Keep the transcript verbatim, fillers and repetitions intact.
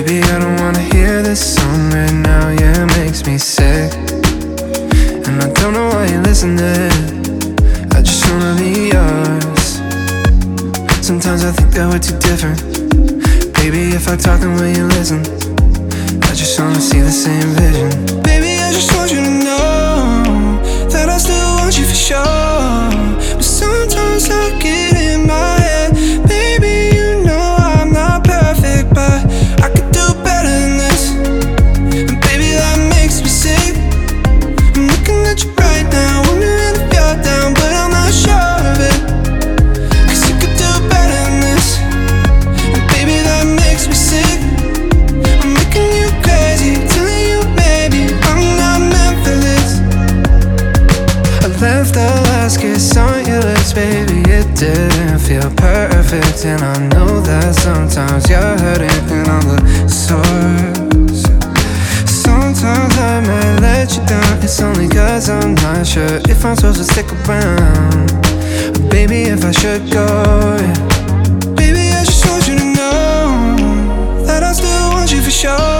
Baby, I don't wanna hear this song right now, yeah, it makes me sick. And I don't know why you're listening, I just wanna be yours. Sometimes I think that we're too different. Baby, if I talk, then will you listen? I just wanna see the same vision. Baby, I just want you to know that I still want you for sure. But sometimes I get in my head. Baby, you know I'm not perfect, but I could do better than this. And baby, that makes me sick. I'm looking at you right now, wondering if you're down, but I'm not sure of it. Cause you could do better than this. And baby, that makes me sick. I'm making you crazy, telling you maybe I'm not meant for this. I left the last kiss on your lips, baby, it didn't feel perfect. And I know that sometimes you're hurting and I'm the source. Sometimes I might let you down, it's only cause I'm not sure if I'm supposed to stick around, or baby, if I should go, yeah. Baby, I just want you to know that I still want you for sure.